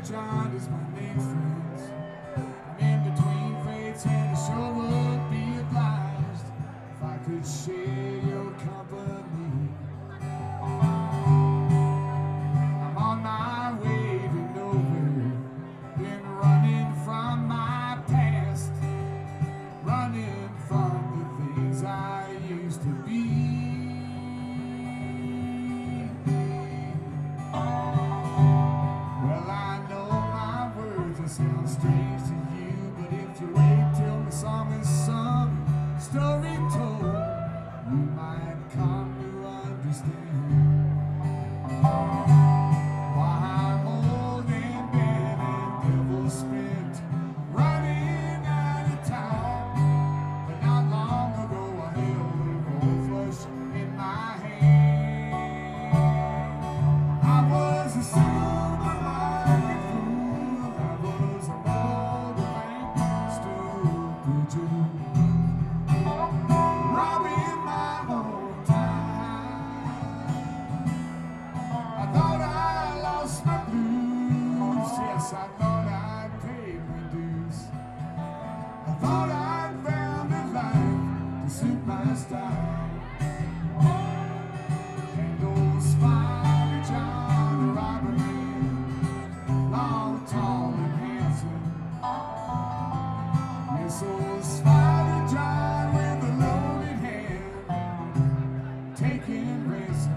John is my main friends. I'm in between fates and I sure would be obliged if I could share your company. I'm on my way to nowhere, been running from my past, running from the things I used to be. Sound strange to you, but if you wait till the song is sung, story told, you might come to understand why I'm old and bad and devil spent, running out of time. But not long ago I held a gold flush in my hand. I was a supermarket fool, I was a robbing my own time. I thought I lost my blues. Yes, I thought I'd paid my dues. I thought I'd found a life to suit my style. And old Spider John, the robber man, long, tall, and handsome. Yes, old Spider John with a loaded hand, taking ransom.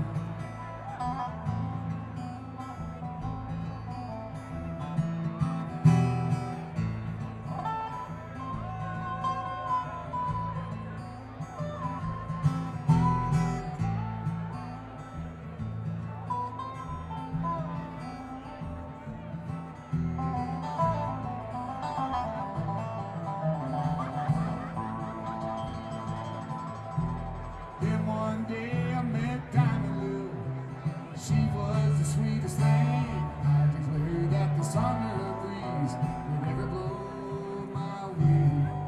One day I met Diamond Lou. She was the sweetest thing. I declare that the summer breeze would never blow my way.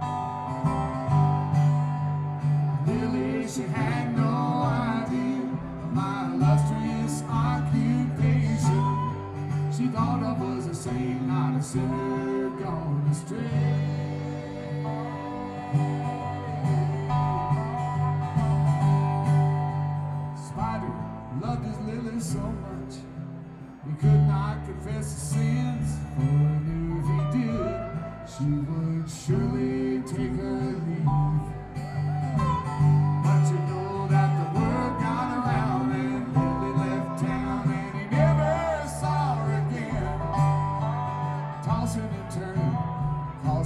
Really, she had no idea of my illustrious occupation. She thought I was a saint, not a sinner gone astray. Loved his Lily so much he could not confess his sins, for he knew if he did, she would surely take her leave. But you know that the word got around and Lily left town and he never saw her again. Tossing and turning, 'cause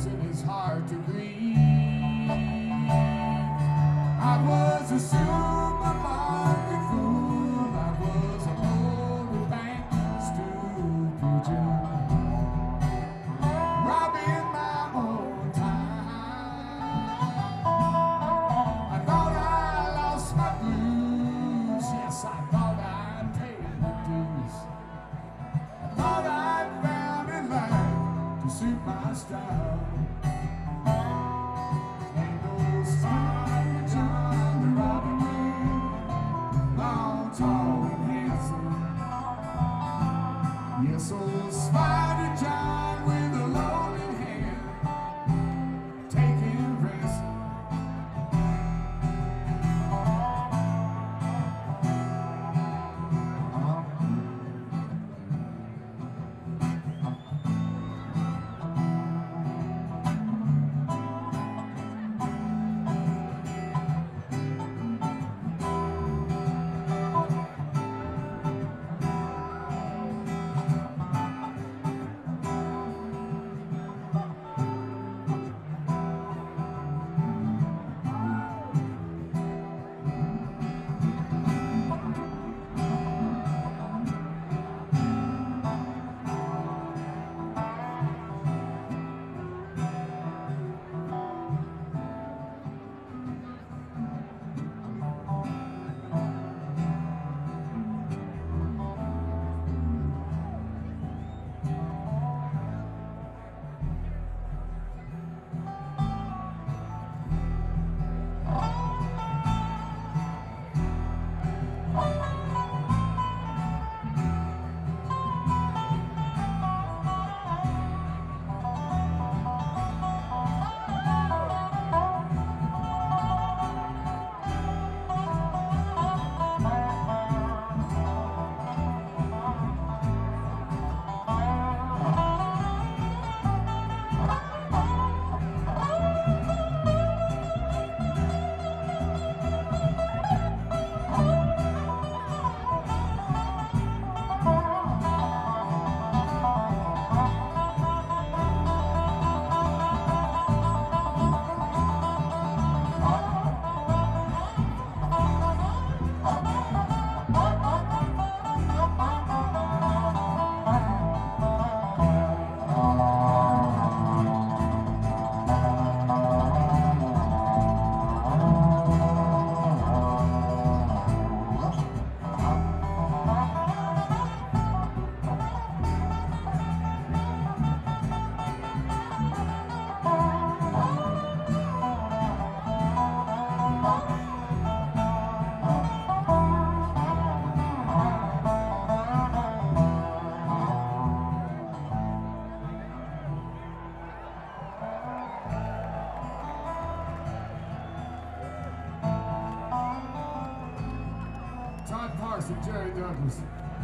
Morris and Jerry Douglas.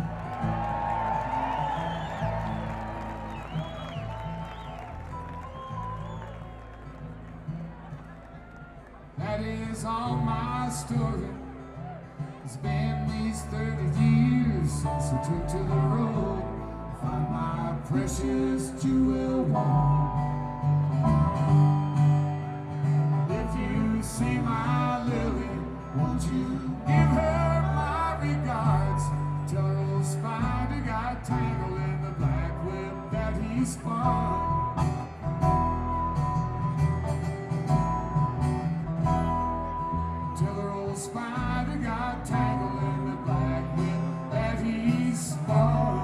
That is all my story. It's been these 30 years since I took to the road to find my precious jewel one. If you see my Lily, won't you give her my regards? Tell her old spider got tangled in the black web that he spun. Tell her old spider got tangled in the black web that he spun.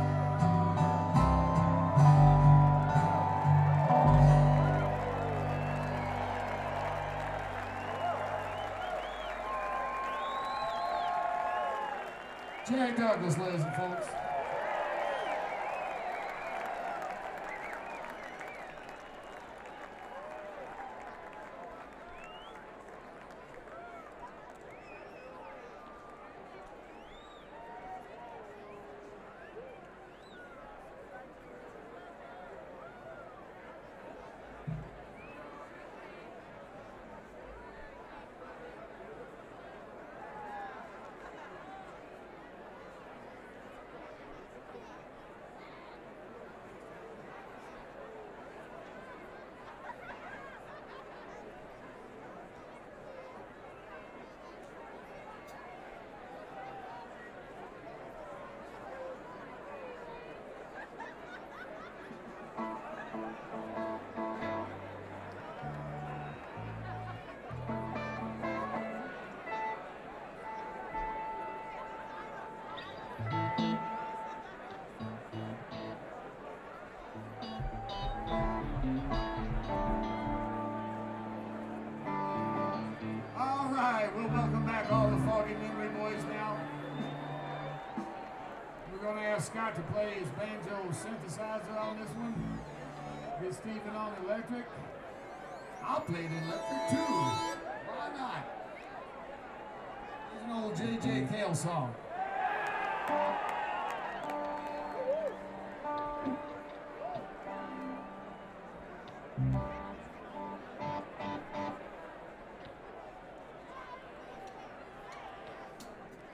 Jerry Douglas, ladies and folks. We'll welcome back all the Foggy Memory Boys now. We're going to ask Scott to play his banjo synthesizer on this one. Get Stephen on electric. I'll play the electric too. Why not? There's an old J.J. Cale song.